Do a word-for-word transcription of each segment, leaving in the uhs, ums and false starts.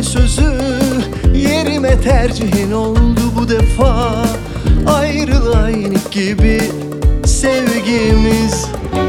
sözü, yerime tercihin oldu bu defa. Ayrılaynik gibi sevgimiz.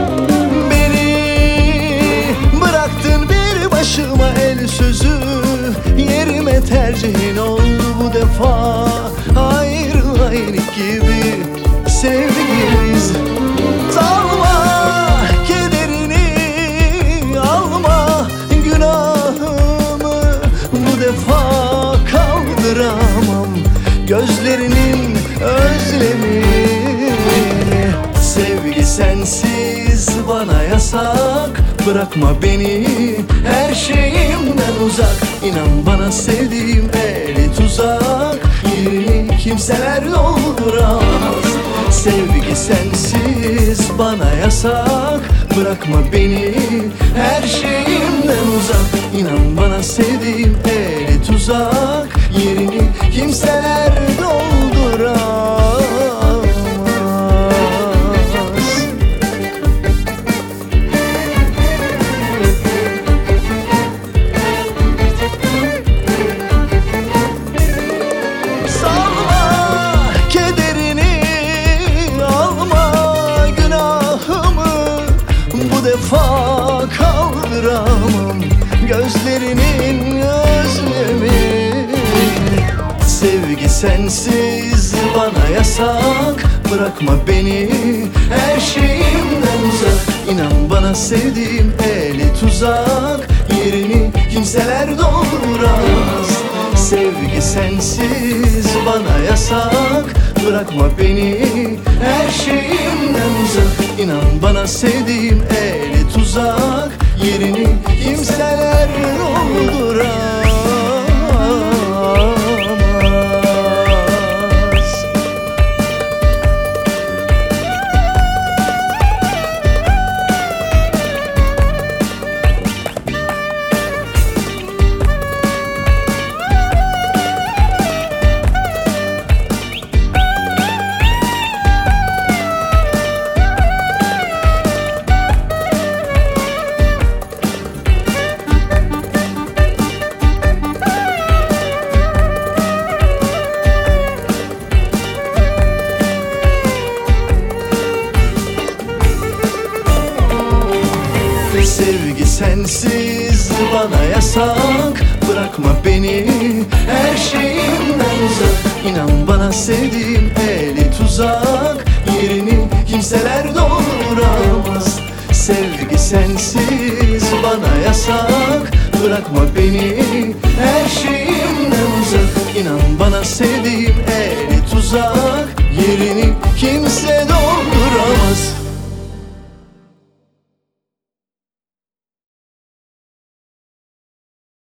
Beni bıraktın bir başıma el sözü, yerime tercihin oldu bu defa. Ayrılaynik gibi sevgimiz. Salma kederini, alma günahımı, bu defa kaldıramam gözlerinin özlemini. Sevgi sensiz bana yasak, bırakma beni her şeyimden uzak. İnan bana sevdiğim eli tuzak, yerini kimseler dolduramaz. Sevgi sensiz bana yasak, bırakma beni her şeyimden uzak. İnan bana sevdiğim eli tuzak, yerini kimseler dolduramaz. Bu defa kaldıramam gözlerinin özlemi. Sevgi sensiz bana yasak, bırakma beni her şeyimden uzak. İnan bana sevdiğim eli tuzak, yerini kimseler dolduramaz. Sevgi sensiz bana yasak, bırakma beni her şeyimden uzak. İnan bana sevdiğim eli tuzak, yerini kimseler dolduramaz. Sevgi sensiz bana yasak, bırakma beni her şeyimden uzak. İnan bana sevdiğim eli tuzak, yerini kimseler dolduramaz. Sevgi sensiz bana yasak, bırakma beni her şeyimden uzak. İnan bana sevdiğim eli tuzak, yerini kimse dolduramaz.